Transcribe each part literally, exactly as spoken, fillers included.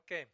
Okay.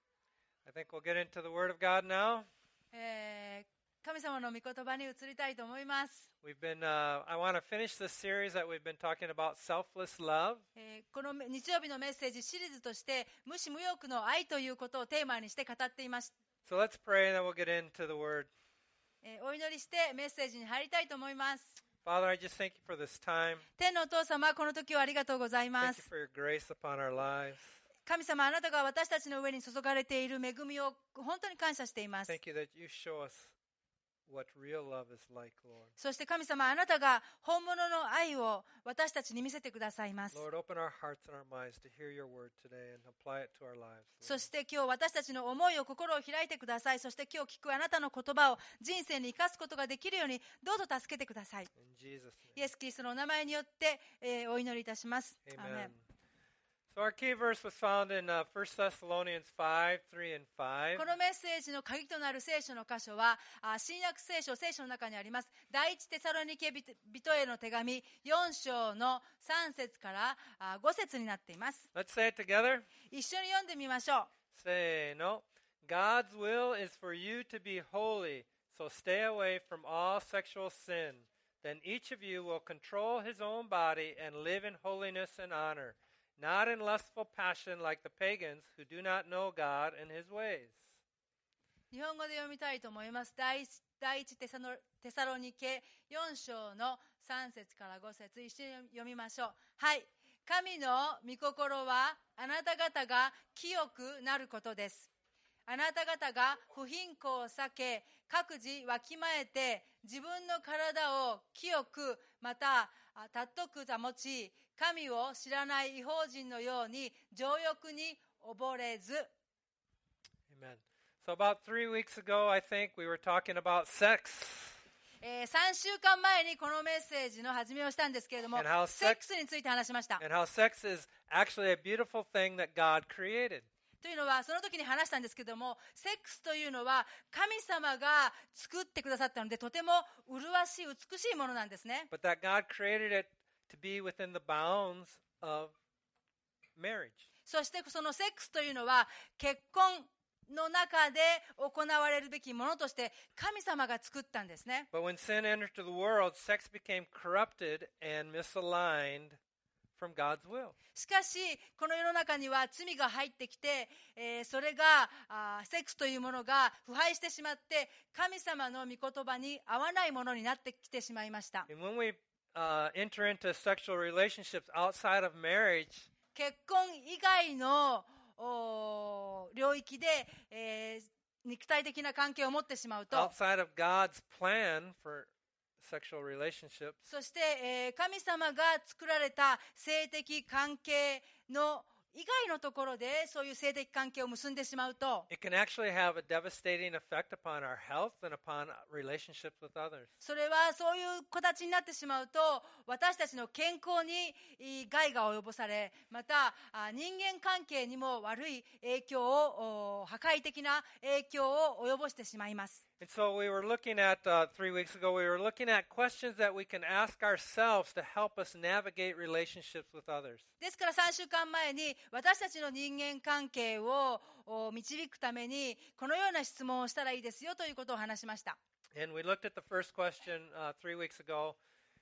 I think we'll get into the Word of God now. えー神様の御言葉に移りたいと思います。 We've been, uh, I want to finish this series that we've been talking about selfless love. えーこの日曜日のメッセージシリーズとして無私無欲の愛ということをテーマにして語っています。 So let's pray and then we'll get into the Word. えーお祈りしてメッセージに入りたいと思います。 Father, I just thank you for this time. 天のお父様、この時をありがとうございま Thank you す。 for your grace upon our lives. 神様、あなたが私たちの上に注がれている恵みを本当に感謝しています。 Thank you that you show us what real love is like, Lord. そして神様、あなたが本物の愛を私たちに見せてくださいます。 Lord, open our hearts and our minds to hear your word today and apply it to our lives. そ Lord. して今日私たちの思いを心を開いてください。そして今日聞くあなたの言葉を人生に生かすことができるようにどうぞ助けてください。 In Jesus' イ name. エス・キリストのお名前によって、えーお祈りいたします。アーメ Amen. ン So our key verse was found in uh, First Thessalonians five, three and five. このメッセージの鍵となる聖書の箇所はあ新約聖書、聖書の中にあります第一テサロニケ人への手紙よん章のさん節からあご節になっています。 Let's say it together. 一緒に読んでみましょう。 Say no. God's will is for you to be holy, so stay away from all sexual sin. Then each of you will control his own body and live in holiness and honor, not in lustful passion like the pagans who do not know God and his ways. 日本語で読みたいと思います。第一第一テサノテサロニケよん章のさん節からご節、一緒に読みましょう。はい。神の御心はあなた方が清くなることです。あなた方が不貧困を避け、各自わきまえて自分の体を清くまた尊く保ち、神を知らない異邦人のように情欲に溺れず。 Amen. So about three weeks ago, I think, we were talking about sex. えー、さんしゅうかんまえにこのメッセージの始めをしたんですけれども、 And how セックスについて話しました。 And how sex is actually a beautiful thing that God created. というのは、その時に話したんですけども、セックスというのは神様が作ってくださったので、とても麗しい、美しいものなんですね。 But that God created it to be within the bounds of marriage. そしてそのセックスというのは、結婚の中で行われるべきものとして神様が作ったんですね。 But when sin entered the world, sex became corrupted and misaligned from God's will. しかし、この世の中には罪が入ってきて、えーそれがあーセックスというものが腐敗してしまって、神様の御言葉に合わないものになってきてしまいました。 And when we uh, enter into sexual relationships outside of marriage, 結婚以外のおー領域で、えー肉体的な関係を持ってしまうと、 outside of God's plan for sexual relationships, そして、えー神様が作られた性的関係の以外のところでそういう性的関係を結んでしまうと、 it can actually have a devastating effect upon our health and upon relationships with others. それはそういう形になってしまうと、私たちの健康にい害が及ぼされ、またあ人間関係にも悪い影響を、お破壊的な影響を及ぼしてしまいます。 And so we were looking at, uh, three weeks ago, we were looking at questions that we can ask ourselves to help us navigate relationships with others. ですからさんしゅうかんまえに私たちの人間関係をお導くためにこのような質問をしたらいいですよということを話しました。 And we looked at the first question uh, three weeks ago.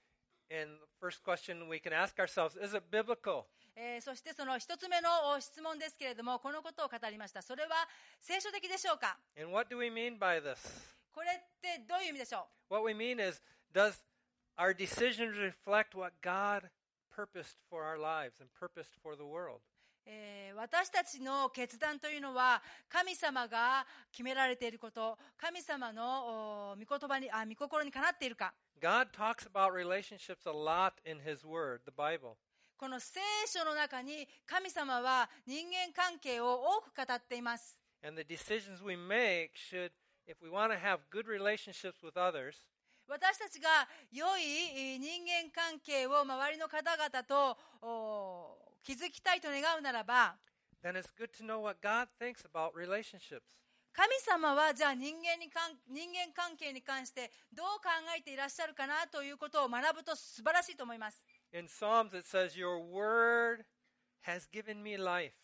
And the first question we can ask ourselves, is it biblical? えーそしてその一つ目のお質問ですけれども、このことを語りました。それは聖書的でしょうか？ And what do we mean by this? これってどういう意味でしょう？ What we mean is, does our decisions reflect what God purposed for our lives and purposed for the world? えー私たちの決断というのは神様が決められていること、神様のお御言葉にあ御心にかなっているか。 God talks about relationships a lot in His Word, the Bible. この聖書の中に神様は人間関係を多く語っています。 And the decisions we make should, if we want to have good relationships with others, 私たちが良い人間関係を周りの方々とお築きたいと願うならば、 then it's good to know what God thinks about relationships. 神様はじゃあ人間にかん人間関係に関してどう考えていらっしゃるかなということを学ぶと素晴らしいと思います。 In Psalms it says, your word has given me life.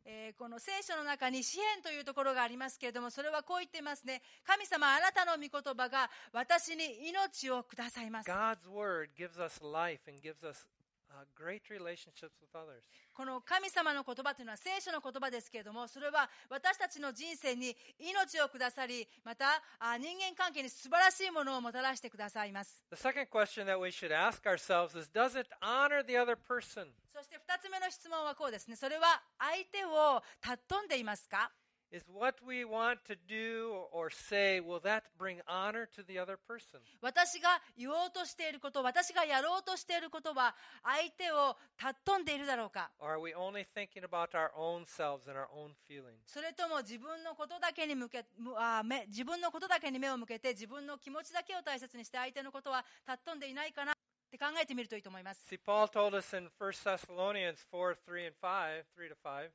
えーこの聖書の中に詩篇というところがありますけれども、それはこう言っていますね。神様、あなたの御言葉が私に命をくださいます。 God's word gives us life and gives us uh, great relationships with others. この神様の言葉というのは聖書の言葉ですけれども、それは私たちの人生に命をくださり、またあ人間関係に素晴らしいものをもたらしてくださいます。 The second question that we should ask ourselves is, does it honor the other person? そして二つ目の質問はこうですね。それは相手を尊んでいますか？ Is what we want to do or say, will that bring honor to the other person? 私が言おうとしていること、私がやろうとしていることは相手を尊んでいるだろうか？ Or are we only thinking about our own selves and our own feelings? それとも自分のことだけに向けむあ目自分のことだけに目を向けて、自分の気持ちだけを大切にして相手のことは尊んでいないかなって考えてみるといいと思います。 See, Paul told us in First Thessalonians four, three and five, three to five.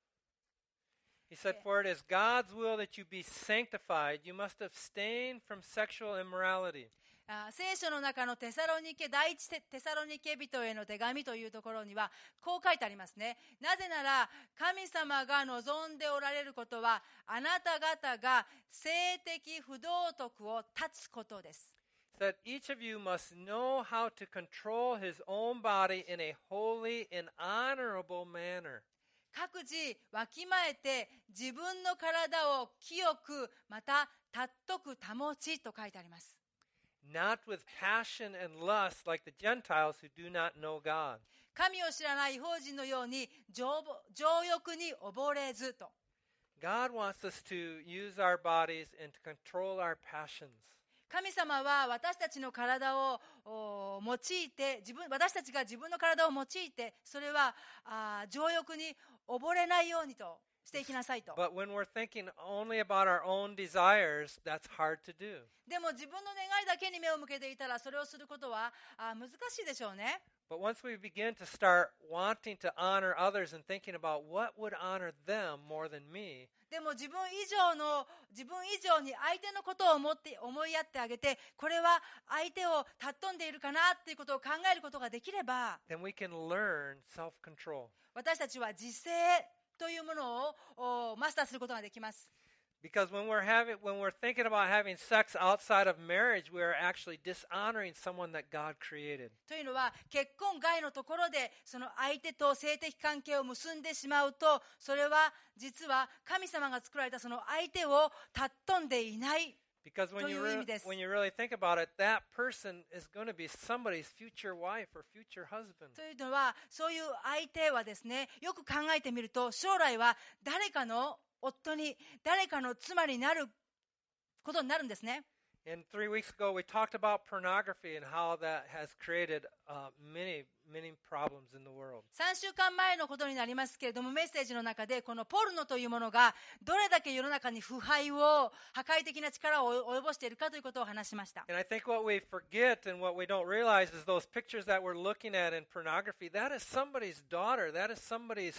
He said, Yeah. "For it is God's will that you be sanctified. You must abstain from sexual immorality." あ聖書の中のテサロニケ第一テテサロニケ人への手紙というところにはこう書いてありますね。なぜなら神様が望んでおられることは、あなた方が性的不道徳を断つことです。 That each of you must know how to control his own body in a holy and honorable manner. 各自わきまえて自分の体を清くまた尊く保ちと書いてあります。 Not with passion and lust like the Gentiles who do not know God. 神を知らない異邦人のように情情欲に溺れずと。 God wants us to use our bodies and to control our passions. 神様は私たちの体をお用いて自分私たちが自分の体を用いて、それはあ情欲に溺れないようにとしていきなさいと。 But when we're thinking only about our own desires, that's hard to do. でも自分の願いだけに目を向けていたら、それをすることはあ難しいでしょうね。 But once we begin to start wanting to honor others and thinking about what would honor them more than me, でも自分以上の自分以上に相手のことを思って思いやってあげて、これは相手を尊んでいるかなっていうことを考えることができれば、 then we can learn self-control. 私たちは自制というものをおマスターすることができます。 Because when we're having, when we're thinking about having sex outside of marriage, we are actually dishonoring someone that God created. というのは、結婚外のところでその相手と性的関係を結んでしまうと、それは実は神様が作られたその相手を尊んでいない。 Because when you, re- when you really think about it, that person is going to be somebody's future wife or future husband. というのは、そういう相手はですね、よく考えてみると、将来は誰かの夫に、誰かの妻になることになるんですね。 And three weeks ago, we talked about pornography and how that has created uh, many, many problems in the world. さんしゅうかんまえのことになりますけれども、メッセージの中でこのポルノというものがどれだけ世の中に腐敗を、破壊的な力を及ぼしているかということを話しました。 And I think what we forget and what we don't realize is those pictures that we're looking at in pornography, that is somebody's daughter, that is somebody's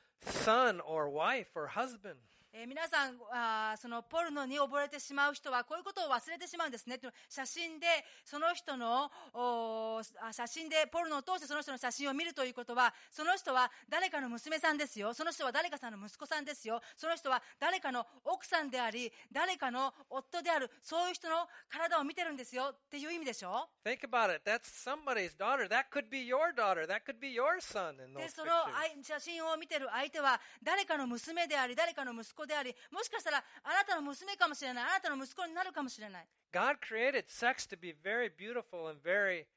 son or wife or husband. えー皆さんあーそのポルノに溺れてしまう人はこういうことを忘れてしまうんですね。写真でその人のおあ写真でポルノを通してその人の写真を見るということは、その人は誰かの娘さんですよ、その人は誰かさんの息子さんですよ、その人は誰かの奥さんであり誰かの夫である、そういう人の体を見てるんですよっていう意味でしょ。 Think about it. That's somebody's daughter. That could be your daughter. That could be your son in で those その pictures. 写真を見てる相手は誰かの娘であり誰かの息子であり、もしかしたらあなたの娘かもしれない、あなたの息子になるかもしれない。 God created sex to be very beautiful and very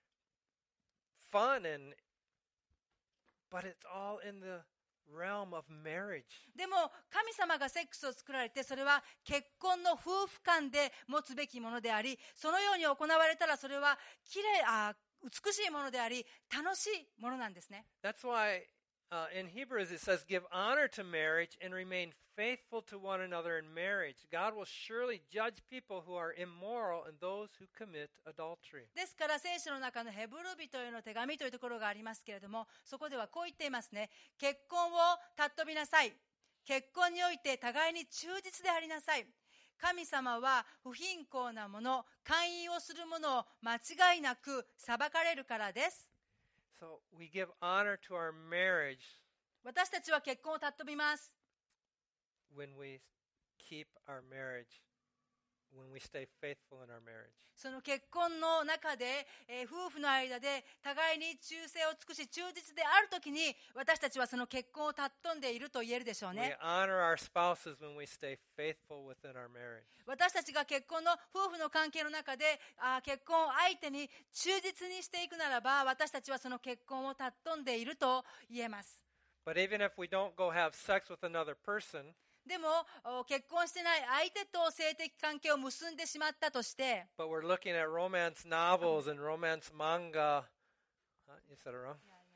fun, and but it's all in the realm of marriage. でも神様がセックスを作られて、それは結婚の夫婦間で持つべきものであり、そのように行われたらそれはきれいあ美しいものであり楽しいものなんですね。 That's why uh, in Hebrews it says, "Give honor to marriage and remain faithful to one another in marriage. God will surely judge people who are immoral and those who commit adultery." ですから聖書の中のヘブル人への手紙というところがありますけれども、そこではこう言っていますね。結婚を尊びなさい。結婚において互いに忠実でありなさい。神様は不貧困な者、姦淫をする者を間違いなく裁かれるからです。 So we give honor to our marriage. 私たちは結婚を尊びます。 when we keep our marriage, when we stay faithful in our marriage. その結婚の中で、えー夫婦の間で互いに忠誠を尽くし忠実であるときに、私たちはその結婚を尊んでいると言えるでしょう We ね。 honor our spouses when we stay faithful within our marriage. 私たちが結婚の夫婦の関係の中であー結婚相手に忠実にしていくならば、私たちはその結婚を尊んでいると言えます。 But even if we don't go have sex with another person, でもお結婚してない相手と性的関係を結んでしまったとして、 but we're looking at romance novels and romance manga. Huh? You said it wrong?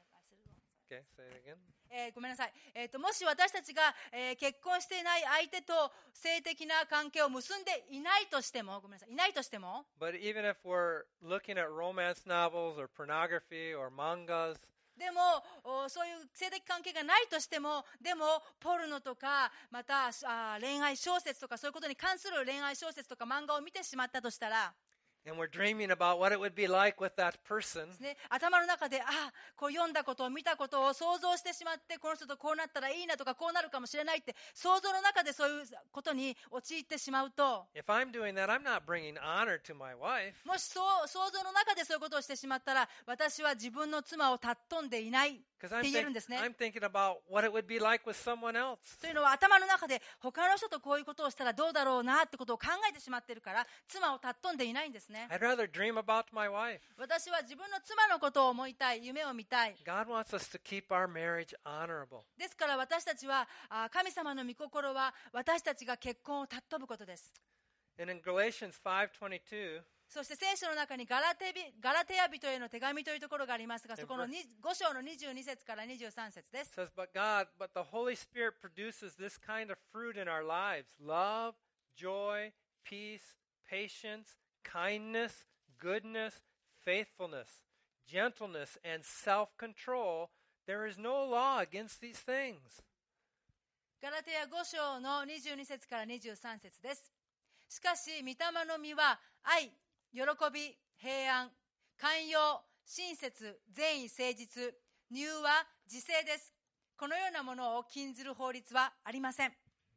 Okay, say it again. えーごめんなさい、えーともし私たちが、えー結婚していない相手と性的な関係を結んでいないとしても、ごめんなさい、いないとしても、 But even if we're looking at romance novels or pornography or mangas, でもおそういう性的関係がないとしても、でもポルノとかまたあ恋愛小説とかそういうことに関する恋愛小説とか漫画を見てしまったとしたら、 and we're dreaming about what it would be like with that person, ね、頭の中であこう読んだことを見たことを想像してしまって、この人とこうなったらいいなとかこうなるかもしれないって想像の中でそういうことに陥ってしまうと、 if I'm doing that, I'm not bringing honor to my wife. もしそう想像の中でそういうことをしてしまったら、私は自分の妻を尊んでいない Because って I'm, 言える think- んですね。 I'm thinking about what it would be like with someone else. というのは頭の中で他の人とこういうことをしたらどうだろうなってことを考えてしまっているから、妻を尊んでいないんですね。 I'd rather dream about my wife. 私は自分の妻のことを思いたい、夢を見たい。 God wants us to keep our marriage honorable. ですから私たちはあ神様の御心は私たちが結婚を尊ぶことです。 And in Galatians five twenty-two, そして聖書の中にガラテビガラテヤ人への手紙というところがありますが、そこのご章のにじゅうに節からにじゅうさん節です。 says, But God, but the Holy Spirit produces this kind of fruit in our lives: love, joy, peace, patience, kindness, goodness, faithfulness, gentleness, and self-control. There is no law against these things. ガラテヤご章のにじゅうに節からにじゅうさん節です。しかし御霊の実は愛、喜び、平安、寛容、親切、善意、誠実、柔和、自制です。このようなものを禁ずる法律はありません。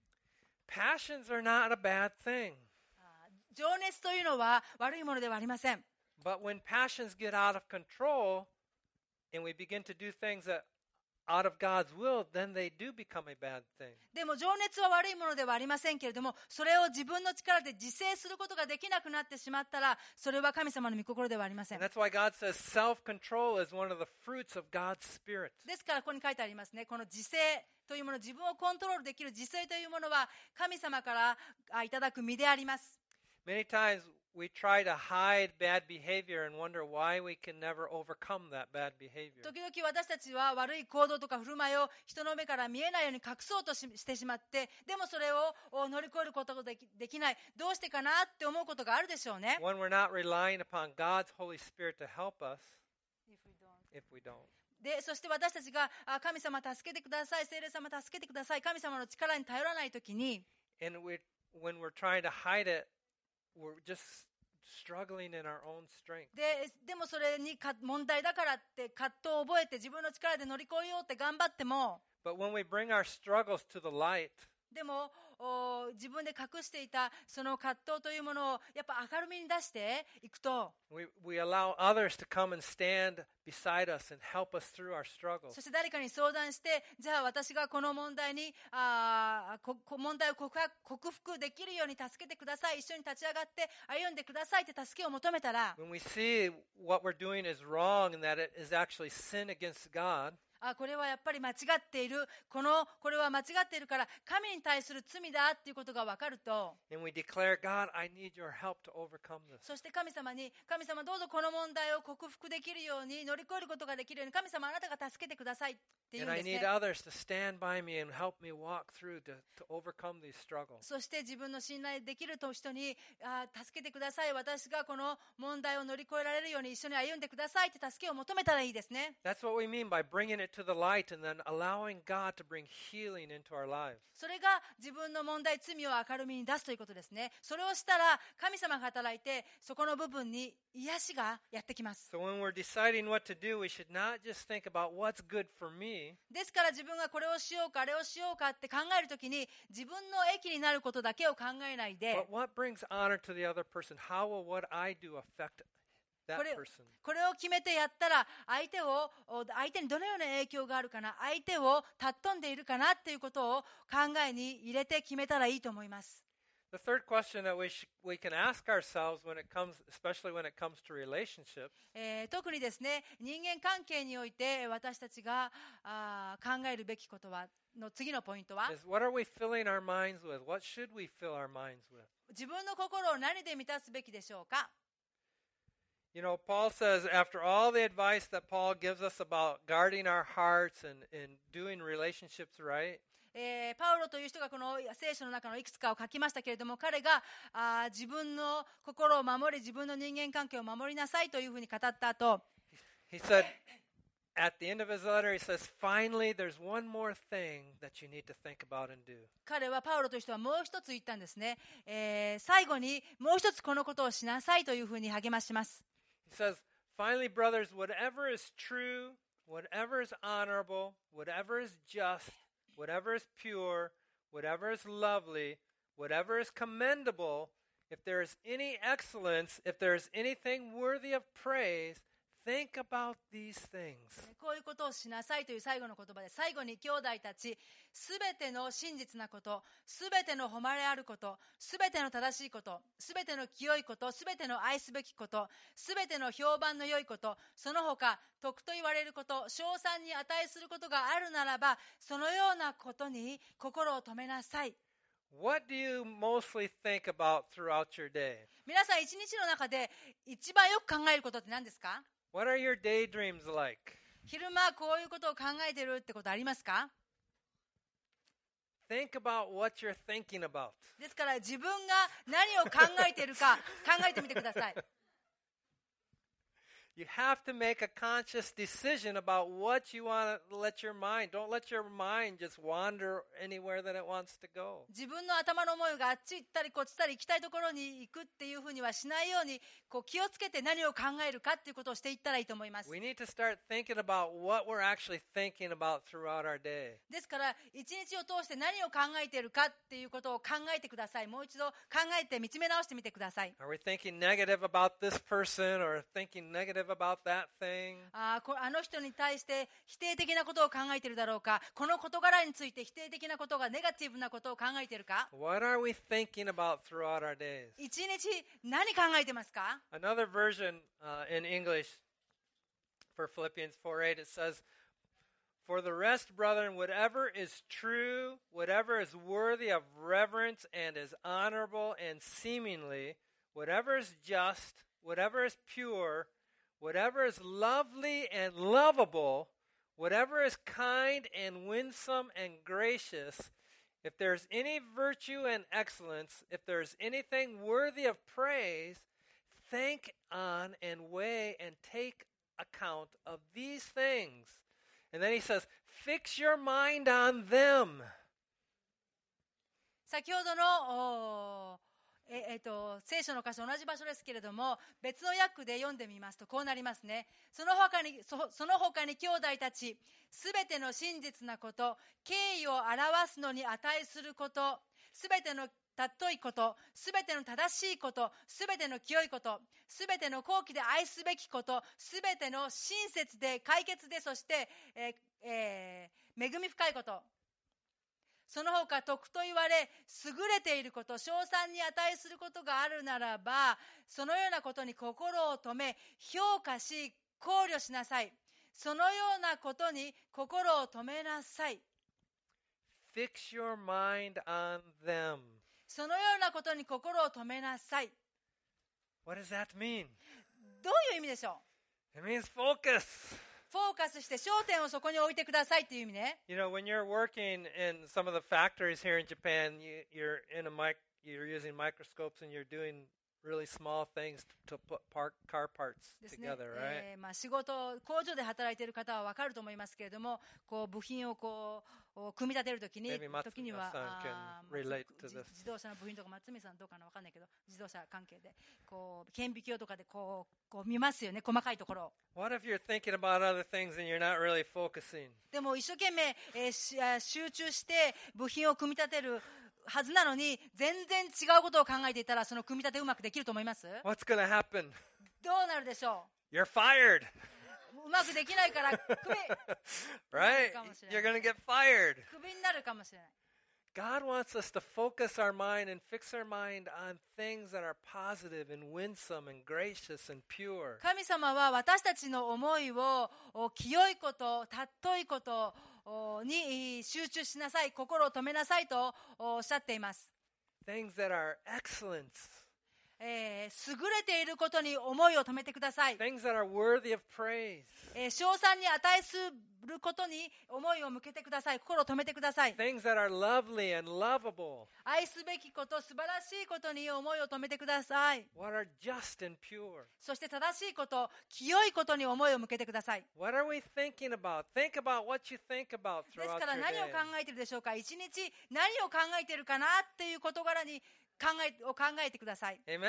Passions are not a bad thing. 情熱というのは悪いものではありません。 But when passions get out of control and we begin to do things that out of God's will, then they do become a bad thing. でも情熱は悪いものではありませんけれども、それを自分の力で自制することができなくなってしまったら、それは神様の御心ではありません。 And that's why God says self-control is one of the fruits of God's Spirit. ですからここに書いてありますね。この自制というもの、自分をコントロールできる自制というものは神様からあいただく実であります。 Many times we try to hide bad behavior and wonder why we can never overcome that bad behavior. 時々私たちは悪い行動とか振る舞いを人の目から見えないように隠そうとししてしまって、でもそれをお乗り越えることができ、できない、どうしてかなって思うことがあるでしょうね。 When we're not relying upon God's Holy Spirit to help us, if we don't. でそして私たちがあ神様助けてください、聖霊様助けてください、神様の力に頼らないときに、 And we, when we're trying to hide it, we're just struggling in our own strength. ででもそれにか問題だからって葛藤を覚えて自分の力で乗り越えようって頑張っても、 But when we bring our struggles to the light, でもお自分で隠していたその葛藤というものをやっぱ明るみに出していくと、 we, we allow others to come and stand beside us and help us through our struggles. そして誰かに相談して、じゃあ私がこの問題にあここ問題を克服克服できるように助けてください、一緒に立ち上がって歩んでくださいって助けを求めたら、 When we see what we're doing is wrong and that it is actually sin against God, あこれはやっぱり間違っている、このこれは間違っているから神に対する罪だっていうことが分かると、 and we declare, God, I need your help to overcome this. そして神様に、神様どうぞこの問題を克服できるように、乗り越えることができるように、神様あなたが助けてくださいって言うん And I です need ね。 others to stand by me and help me walk through to, to overcome these struggles. そして自分の信頼できる人にあ助けてください、私がこの問題を乗り越えられるように一緒に歩んでくださいって助けを求めたらいいですね。 That's what we mean by bringing it to the light and then allowing God to bring healing into our lives. それが自分の問題、罪を明るみに出すということですね。それをしたら神様が働いて、そこの部分に癒しがやってきます。 So when we're deciding what to do, we should not just think about what's good for me, ですから自分がこれをしようかあれをしようかって考えるときに、自分の益になることだけを考えないで、 but what brings honor to the other person? How will what I do affect that これ person? これを決めてやったら相手を相手にどのような影響があるかな、相手を尊んでいるかなっていうことを考えに入れて決めたらいいと思います。 The third question that we sh- we can ask ourselves when it comes, especially when it comes to relationships, えー特にですね、人間関係において私たちがあー考えるべきことはの次のポイントは、 is what are we filling our minds with? What should we fill our minds with? 自分の心を何で満たすべきでしょうか。 You know, Paul says, after all the advice that Paul gives us about guarding our hearts and, and doing relationships right, えーパウロという人がこの聖書の中のいくつかを書きましたけれども、彼があー自分の心を守り、自分の人間関係を守りなさいというふうに語った後、 he said, at the end of his letter, he says, finally, there's one more thing that you need to think about and do. 彼はパウロという人はもう一つ言ったんですね、えー最後にもう一つこのことをしなさいというふうに励まします。 He says, finally, brothers, whatever is true, whatever is honorable, whatever is just, whatever is pure, whatever is lovely, whatever is commendable, if there is any excellence, if there is anything worthy of praise, think about these things. こういうことをしなさいという最後の言葉で、最後に兄弟たち、すべての真実なこと、すべての誉れあること、すべての正しいこと、すべての清いこと、すべての愛すべきこと、すべての評判の良いこと、その他徳と言われること、称賛に値することがあるならば、そのようなことに心を留めなさい。 What do you mostly think about throughout your day? 皆さん一日の中で一番よく考えることって何ですか？ What are your daydreams like? 昼間こういうことを考えてるってことありますか？ Think about what you're thinking about. ですから自分が何を考えているか考えてみてください。 You have to make a conscious decision about what you want to let your mind. Don't let your mind just wander anywhere that it wants to go. 自分の頭の思いがあっち行ったりこっち行ったり行きたいところに行くっていうふうにはしないように、こう気をつけて何を考えるかっていうことをしていったらいいと思います。 We need to start thinking about what we're actually thinking about throughout our day. ですから一日を通して何を考えているかっていうことを考えてください。もう一度考えて見つめ直してみてください。 Are we thinking negative about this person or thinking negative about that thing? あーこあの人に対して否定的なことを考えているだろうか、この事柄について否定的なことがネガティブなことを考えているか、 What are we thinking about throughout our days? 一日何考えてますか？ Another version uh, in English for Philippians four eight, it says, For the rest, brethren, whatever is true, whatever is worthy of reverence and is honorable and seemingly, whatever is just, whatever is pure, whatever is lovely and lovable, whatever is kind and winsome and gracious, if there's any virtue and excellence, if there's anything worthy of praise, think on and weigh and take account of these things. And then he says, fix your mind on them. 先ほどのおええっと聖書の箇所同じ場所ですけれども、別の訳で読んでみますとこうなりますね。その他に そ, その他に兄弟たち、すべての真実なこと、敬意を表すのに値すること、すべての尊いこと、すべての正しいこと、すべての清いこと、すべての好奇で愛すべきこと、すべての親切で解決で、そして、えーえー、恵み深いこと、その他徳と言われ優れていること、称賛に値することがあるならば、そのようなことに心を留め評価し考慮しなさい。そのようなことに心を留めなさい。 Fix your mind on them. そのようなことに心を留めなさい。 What does that mean? どういう意味でしょう？ It means focus. フォーカスして焦点をそこに置いてくださいっていう意味ね。 You know, when you're working in some of the factories here in Japan, you, you're in a mic, you're using microscopes and you're doing really small things to put park, car parts ですね together, right? えーまあ、仕事工場で働いている方は分かると思いますけれども、こう部品をこう組み立てるときに Maybe Matsumiya-san 時には can あー relate ま to あじ this. 自動車の部品とか松見さんどうかな分かんないけど、自動車関係でこう顕微鏡とかでこうこう見ますよね、細かいところを。 What if you're thinking about other things and you're not really focusing? でも一生懸命、えーしあー集中して部品を組み立てるはずなのに全然違うことを考えていたら、その組み立てうまくできると思います？ What's going to happen? どうなるでしょ You're fired, う？うまくできないからクビ right? You're going to get fired. クビになるかもしれない。 God wants us to focus our mind and fix our mind on things that are positive and winsome and gracious and pure. 神様は私たちの思いをお清いこと、尊いことおに集中しなさい、心を止めなさいとおっしゃっています。 Things that are excellence. えー優れていることに思いを止めてください。 Things that are worthy of praise. えー称賛に値することに思いを向けてください。心を止めてください。 Things that are lovely and lovable. 愛すべきこと、素晴らしいことに思いを止めてください。 What are just and pure. そして正しいこと、清いことに思いを向けてください。 What are we thinking about? Think about what you think about です throughout から your 何を day. 考えているでしょうか。一日何を考えているかなっていう事柄に考えを考えてください。 Amen?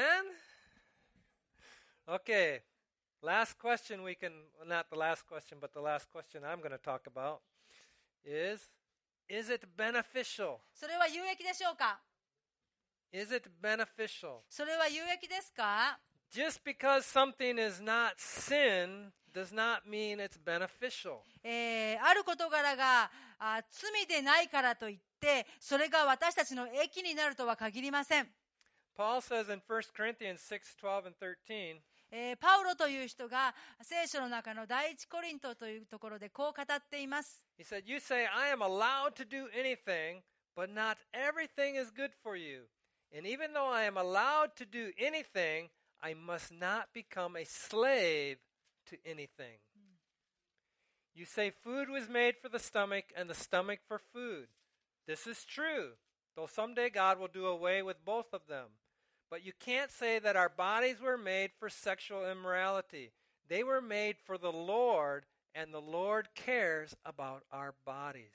Okay. Last question we can, well, not the last question, but the last question I'm going to talk about is, is it beneficial? それは有益でしょうか。 Is it beneficial? それは有益ですか。 Just because something is not sin does not mean it's beneficial. えーある事柄があ罪でないからといってそれが私たちの益になるとは限りません。 Paul says in First Corinthians six, twelve, and thirteen, えーパウロという人が聖書の中の第一コリントというところでこう語っています。 he said, You say, I am allowed to do anything, but not everything is good for you. And even though I am allowed to do anything, I must not become a slave to anything. You say food was made for the stomach and the stomach for food. This is true, though someday God will do away with both of them. But you can't say that our bodies were made for sexual immorality. They were made for the Lord, and the Lord cares about our bodies.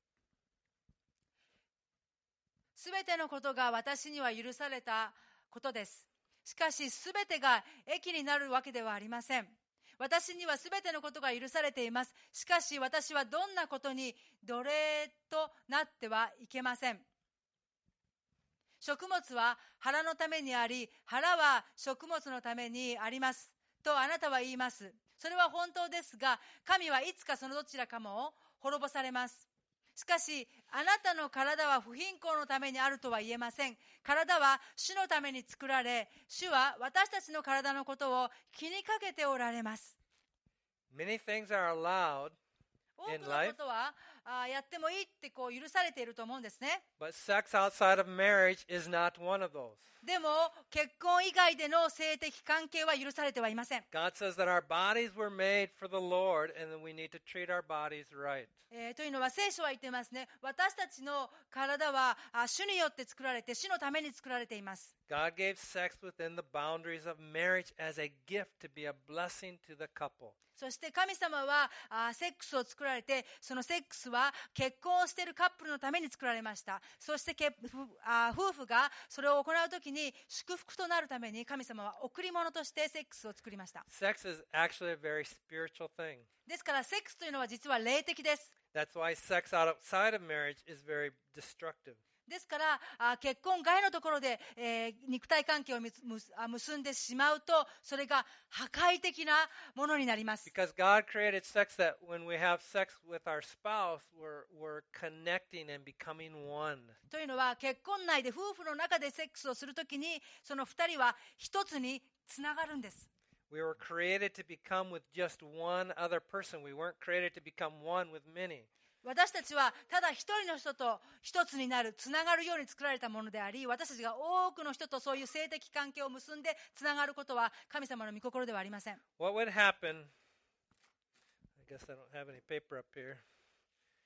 すべてのことが私には許されたことです。しかしすべてが益になるわけではありません。私にはすべてのことが許されています。しかし私はどんなことに奴隷となってはいけません。食物は腹のためにあり、腹は食物のためにありますとあなたは言います。それは本当ですが、神はいつかそのどちらかも滅ぼされます。しかしあなたの体は不貧困のためにあるとは言えません。体は主のために作られ、主は私たちの体のことを気にかけておられます。 Many things are allowed 多くのことはあやってもいいってこう許されていると思うんですね。 but sex outside of marriage is not one of those. でも結婚以外での性的関係は許されてはいません。 God says that our bodies were made for the Lord and that we need to treat our bodies right. えーというのは聖書は言ってますね。私たちの体はあ主によって作られて主のために作られています。 God gave sex within the boundaries of marriage as a gift to be a blessing to the couple. そして神様はあセックスを作られて、そのセックスは結婚をしているカップルのために作られました。そしてけふあ夫婦がそれを行うときに祝福となるために神様は贈り物としてセックスを作りました。 Sex is actually a very spiritual thing. ですからセックスというのは実は霊的です。 That's why sex outside of marriage is very destructive. ですからあ結婚外のところで、えー肉体関係をむつむあ結んでしまうと、それが破壊的なものになります。 Because God created sex that when we have sex with our spouse, we're, we're connecting and becoming one. というのは結婚内で夫婦の中でセックスをするときにその二人は一つにつながるんです。 We were created to become with just one other person. We weren't created to become one with many. 私たちはただ一人の人と一つになる、つながるように作られたものであり、私たちが多くの人とそういう性的関係を結んでつながることは神様の御心ではありません。 What would happen? I guess I don't have any paper up here.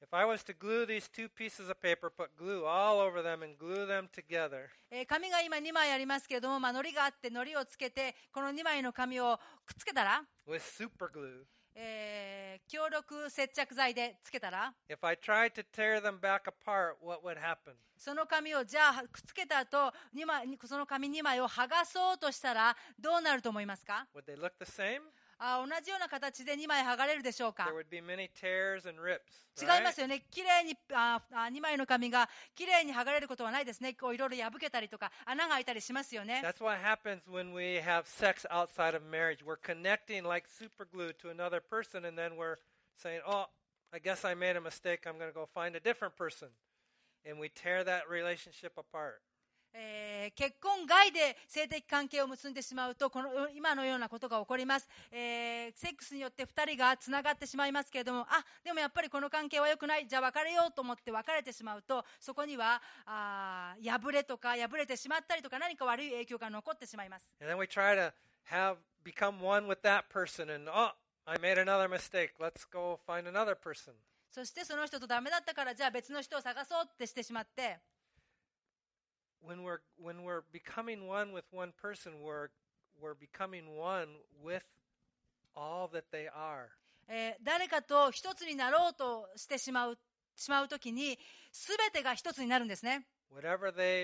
If I was to glue these two pieces of paper, put glue all over them and glue them together, えー紙が今にまいありますけれども、まあ、糊があって糊をつけてこのにまいの紙をくっつけたら、 with super glue, えー強力接着剤でつけたら、 if I tried to tear them back apart, what would happen? その紙をじゃあくっつけた後にまいその紙にまいを剥がそうとしたらどうなると思いますか？ Would they look the same? あ同じような形でにまい剥がれるでしょうか？ There would be many tears and rips. 違い Right? ますよね。きれいにああにまいの紙がきれいに剥がれることはないですね。こういろいろ破けたりとか穴が開いたりしますよね。 That's what happens when we have sex outside of marriage. We're connecting like super glue to another person, and then we're saying, oh, I guess I made a mistake. I'm going to go find a different person. And we tear that relationship apart. えー結婚外で性的関係を結んでしまうとこの今のようなことが起こります、えーセックスによってふたりがつながってしまいますけれども、あでもやっぱりこの関係は良くない、じゃあ別れようと思って別れてしまうと、そこにはあ破れとか破れてしまったりとか何か悪い影響が残ってしまいます。 And then we try to have become one with that person, and oh, I made another mistake. Let's go find another person. そしてその人とダメだったからじゃあ別の人を探そうってしてしまって、 When we're when we're becoming one with one person, we're we're becoming one with all that they are. えー誰かと一つになろうとしてしまうしまうときに全てが一つになるんですね。 Whatever they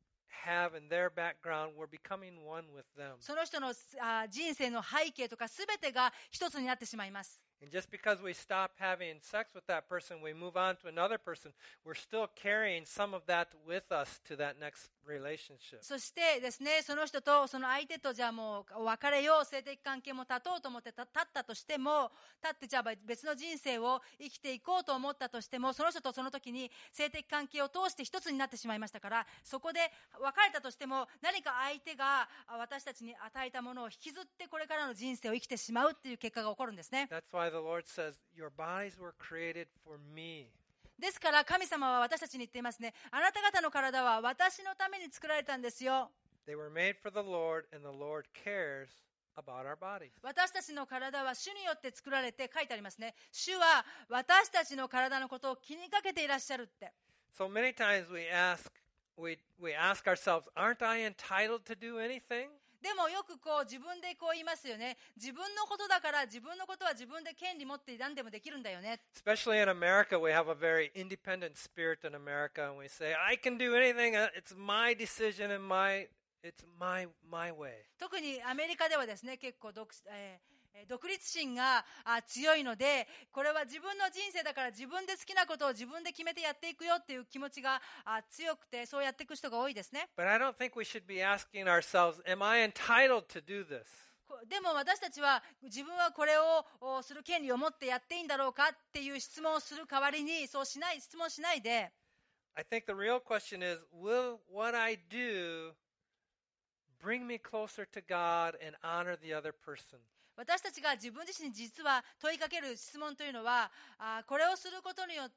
have in their background, we're becoming one with them. その人のあ人生の背景とか全てが一つになってしまいます。 And just because we stop having sex with that person, we move on to another person, we're still carrying some of that with us to that next relationship. そしてですね、その人とその相手とじゃあもう別れよう、性的関係も断とうと思ってた立ったとしても、立ってじゃあ別の人生を生きていこうと思ったとしても、その人とその時に性的関係を通して一つになってしまいましたから、そこで別れたとしても何か相手が私たちに与えたものを引きずってこれからの人生を生きてしまうっていう結果が起こるんですね。 That's why the Lord says, your bodies were created for me. ですから神様は私たちに言っていますね。あなた方の体は私のために作られたんですよ。 They were made for the Lord, and the Lord cares about our bodies. 私たちの体は主によって作られて書いてありますね。主は私たちの体のことを気にかけていらっしゃるって。 So many times we ask, we, we ask ourselves, aren't I entitled to do anything? でもよくこう自分でこう言いますよね。自分のことだから自分のことは自分で権利持って何でもできるんだよね。 Especially in America, we have a very independent spirit in America, and we say, I can do anything. uh, It's my decision and my, it's my, my way. 特にアメリカではですね、結構独、えーえー独立心があ強いので、これは自分の人生だから自分で好きなことを自分で決めてやっていくよっていう気持ちがあ強くて、そうやっていく人が多いですね。 But I don't think we should be asking ourselves, am I entitled to do this? こでも私たちは自分はこれをおする権利を持ってやっていいんだろうかっていう質問をする代わりに、そうしない質問しないで、 I think the real question is, will what I do bring me closer to God and honor the other person? 私たちが自分自身に実は問いかける質問というのは、あこれをすることによって、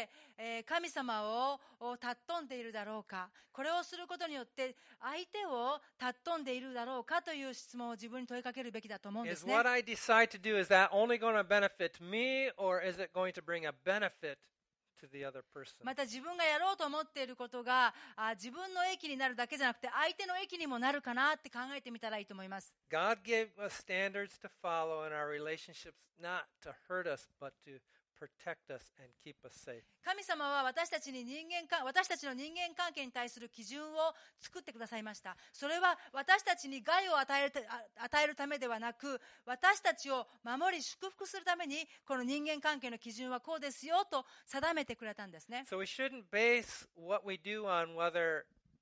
えー神様をを尊んでいるだろうか、これをすることによって相手を尊んでいるだろうかという質問を自分に問いかけるべきだと思うんで Is すね。 what I decide to do, is that only going to benefit me, or is it going to bring a benefit to the other person? また自分がやろうと思っていることがあ自分の益になるだけじゃなくて相手の益にもなるかなって考えてみたらいいと思います。 God gave us standards to follow in our relationships, not to hurt us, but to protect us and keep us safe. 神様は私たちに人間か私たちの人間関係に対する基準を作ってくださいました。それは私たちに害を与えるあ与えるためではなく、私たちを守り祝福するためにこの人間関係の基準はこうですよと定めてくれたんですね。 So we shouldn't base what we do on whether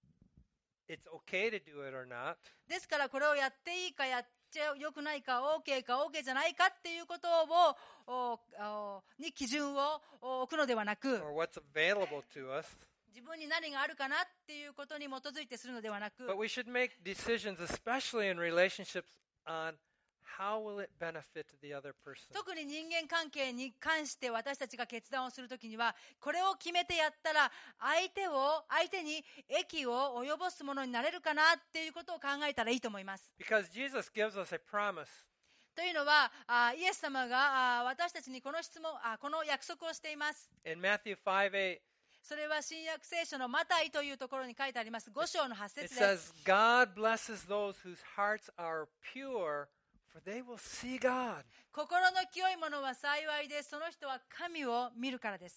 it's okay to do it or not. ですからこれをやっていいかやっちゃよくないか OK か OK じゃないかっていうことをおおに基準をお置くのではなく、 Or what's available to us. 自分に何があるかなっていうことに基づいてするのではなく、 But we should make decisions, especially in relationships, on how will it benefit the other person. 特に人間関係に関して私たちが決断をするときには、これを決めてやったら相手を相手に益を及ぼすものになれるかなっていうことを考えたらいいと思います。 Because Jesus gives us a promise. というのは、あイエス様があ私たちにこの質問あ、この約束をしています。 In Matthew five eight, それは新約聖書のマタイというところに書いてあります。ご章のはち it 節です。 says, God blesses those whose hearts are pure, for they will see God. 心の清い者は幸いで、その人は神を見るからです。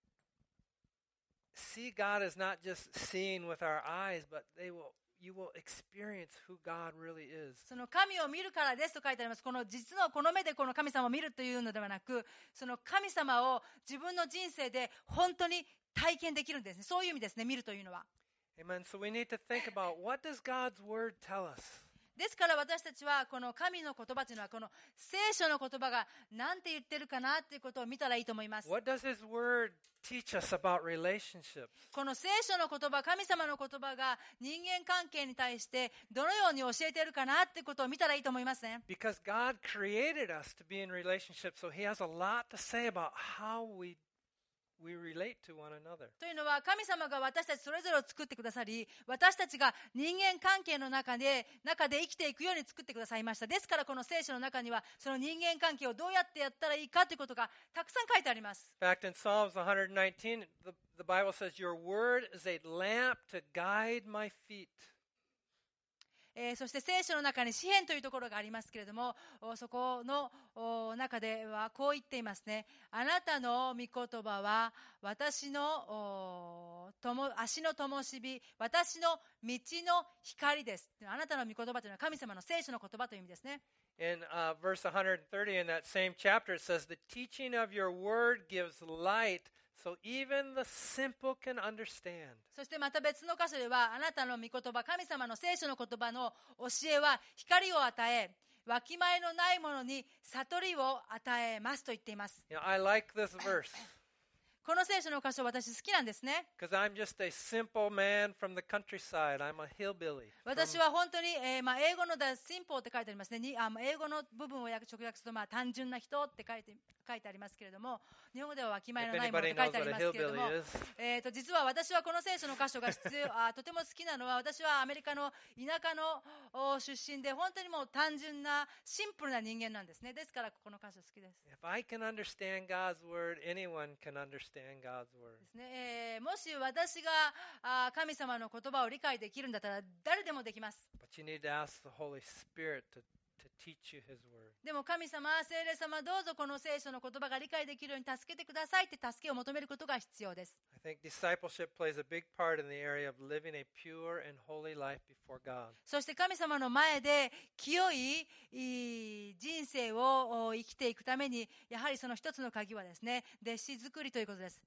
See God is not just seeing with our eyes, but they will, you will experience who God really is. その神を見るからですと書いてあります。この実のこの目でこの神様を見るというのではなく、その神様を自分の人生で本当に体験できるんですね。そういう意味ですね、見るというのは。 Amen. So we need to think about, what does God's word tell us? ですから私たちはこの神の言葉というのは、この聖書の言葉が何て言ってるかなということを見たらいいと思います。 What does His word teach us about relationships? この聖書の言葉、神様の言葉が人間関係に対してどのように教えているかなということを見たらいいと思いますね。 Because God created us to be in relationships, so He has a lot to say about how we we relate to one another. というのは、神様が私たちそれぞれを作ってくださり、私たちが人間関係の中で中で生きていくように作ってくださいました。ですからこの聖書の中には、その人間関係をどうやってやったらいいかということがたくさん書いてあります。 In fact, in Psalms one nineteen, the, the Bible says, Your word is a lamp to guide my feet. えーそして聖書の中に詩篇というところがありますけれども、おそこのお中ではこう言っていますね。あなたの御言葉は私のおとも足の灯火、私の道の光です。あなたの御言葉というのは神様の聖書の言葉という意味ですね。 In uh, verse one thirty in that same chapter, it says, The teaching of your word gives light, so even the simple can understand. そしてまた別の箇所では、あなたの御言葉、神様の聖書の言葉の教えは光を与え、わきまえのないものに悟りを与えますと言っています。 You know, I like this verse この聖書の箇所、私好きなんですね。 because I'm just a simple man from the countryside. I'm a hillbilly. 私は本当に、えーまあ、英語のだシンポーって書いてありますね。にあまあ英語の部分を訳直訳すると、まあ、単純な人って書いて書いてありますけれども、日本語ではわきまえ If のないものっ anybody て書い knows てあり what a ますけれども、 hillbilly is, えー、と実は私はこの聖書の箇所が必要あとても好きなのは、私はアメリカの田舎のお出身で、本当にもう単純なシンプルな人間なんですね。ですからこの箇所好きです。 if I can understand God's word, anyone can understand God's word. ですね。えーもし私があ神様の言葉を理解できるんだったら誰でもできます。 But you need to ask the Holy Spirit to, to teach you His word. でも神様、聖霊様、どうぞこの聖書の言葉が理解できるように助けてくださいって助けを求めることが必要です。 I think discipleship plays a big part in the area of living a pure and holy life before God. そして神様の前で清いいい人生をお生きていくために、やはりその一つの鍵はですね、弟子作りということです。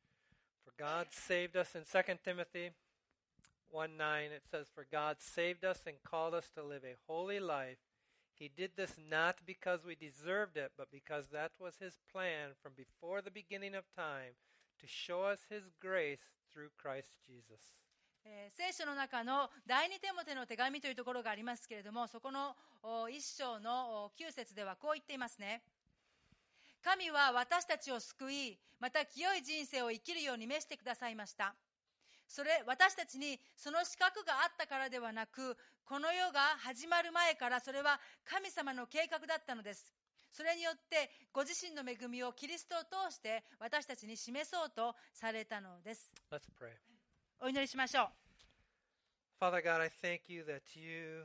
For God saved us in Second Timothy one nine, it says, For God saved us and called us to live a holy life. He did this not because we deserved it, but because that was His plan from before the beginning of time, to show us His grace through Christ Jesus. えー聖書の中の第二テモテの手紙というところがありますけれども、そこのお一章のお九節ではこう言っていますね。神は私たちを救い、また清い人生を生きるように召してくださいました。それ、私たちにその資格があったからではなく、この世が始まる前からそれは神様の計画だったのです。それによってご自身の恵みをキリストを通して私たちに示そうとされたのです。 Let's pray. お祈りしましょう。 Father God, I thank you that you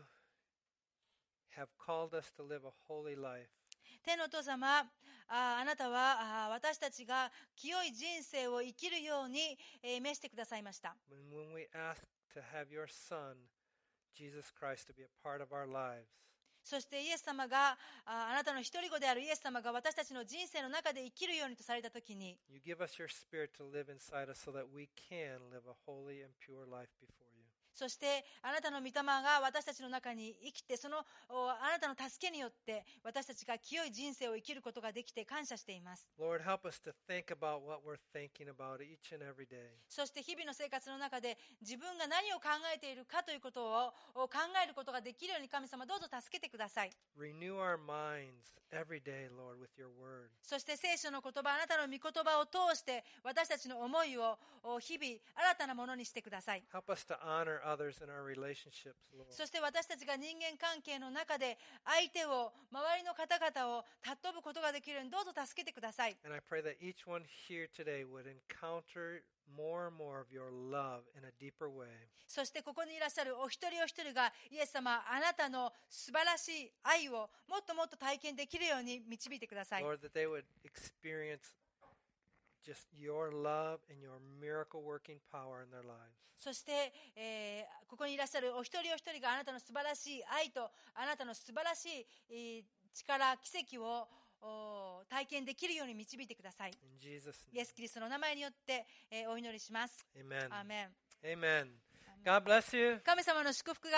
have called us to live a holy life. 天のお父様、ああなたはあ私たちが清い人生を生きるように、えー召してくださいました。 When, when we ask to have your Son, Jesus Christ, to be a part of our lives, そしてイエス様がああなたの一人子であるイエス様が私たちの人生の中で生きるようにとされたときに、 you give us your Spirit to live inside us so that we can live a holy and pure life before you. そしてあなたの御霊が私たちの中に生きて、そのおあなたの助けによって私たちが清い人生を生きることができて感謝しています。 Lord, help us to think about what we're thinking about each and every day. そして日々の生活の中で自分が何を考えているかということをお考えることができるように神様どうぞ助けてください。 ください。 Renew our minds every day, Lord, with your word. そして聖書の言葉、あなたの御言葉を通して私たちの思いを日々新たなものにしてください。 Help us to honor others in our relationships, Lord. そして私たちが人間関係の中で相手を、周りの方々を尊ぶことができるようにどうぞ助けてください。 And I pray that each one here today would encounter more and more of your love in a deeper way. そしてここにいらっしゃるお一人お一人がイエス様、あなたの素晴らしい愛をもっともっと体験できるように導いてください。 Lord, that they would experience just your love and your miracle working power in their lives. そして、えーここにいらっしゃるお一人お一人があなたの素晴らしい愛とあなたの素晴らしい、えー力、奇跡をお体験できるように導いてください。 In Jesus' イエ name. ス・キリストの名前によって、えーお祈りします。 Amen. アーメン。 Amen. God bless you. 神様の祝福が